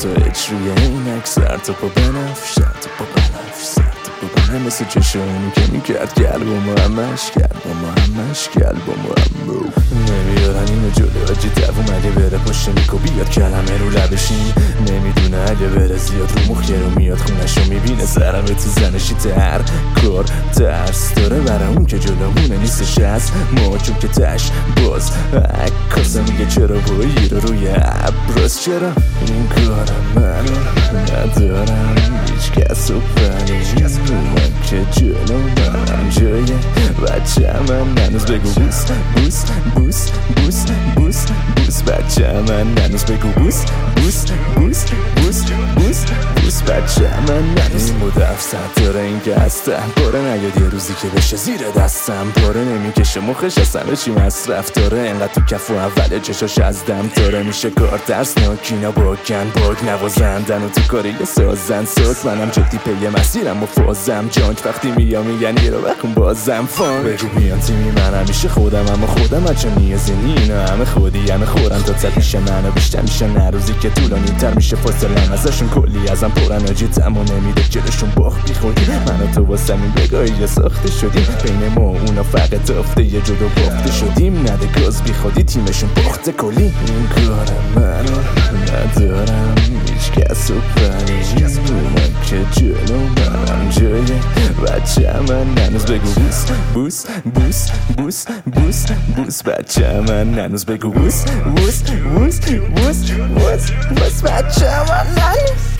تو اچ روی اینک، سر تو پا بنفش، سر تو پا بنفش، سر تو پا بنفش، مثل چشمونی که میکرد قلبمو همش، قلبمو همش، قلبمو همو نمیارن اینو جلو آجی دووم، اگه بره پشت میکو بیاد کلمه رو لبشین، نمیدونه اگه بره زیاد رو مخ رو میاد خونشو میبینه، سرم تو زنشی تر کار ترس داره برای اون که جلومونه نیستش از ما، چون که تش باز عکاسه میگه چرا بایی رو روی ابراز، چرا این کارم منو ندارم هیچ کس رو بنی من که جلو منم جای بچه من، هنوز بگو بوس بوس بوس بوس بوس بوس بچه من، هنوز بگو بوس بوس بوس بوس بوس بوس بچه من، هنوز این مدفصد داره این که هستم پاره نیاد یه روزی که بشه زیر دستم، پاره نمیکشه مخش اصلا چی مصرف داره، انقدر تو کف و اوله چشاش از دم داره، میشه کار ترسناک اینا باکن باگ نوازندن و تو کاری سازن ساز، منم جدی پی مسیرم و فازم جانک، وقتی میام میگن یه رو بخون بازم فان، بگو بیان تیمی من همیشه خودم، اما خودم اچه نیازی نی اینا همه خودی همه خورم تا تد میشه منو بیشتر میشه نه روزی که طولانی تر میشه فاصلم ازشون کلی ازم پرن آجی تمو نمیده جلشون باخت بیخودی، من و تو واسه این بگاهی یه ساخته شدیم بین ما اونا فقط تافته یه جدا بافته شدیم، نده گاز بیخودی تیمشون باخته کلی، این کارم منو ندارم هیچ کس رو بنی من که جلو منم جای بچه من، هنوز بگو بوس بوس بوس بوس بوس بوس بچه من، هنوز بگو بوس بوس بوس بوس بوس بوس بچه من.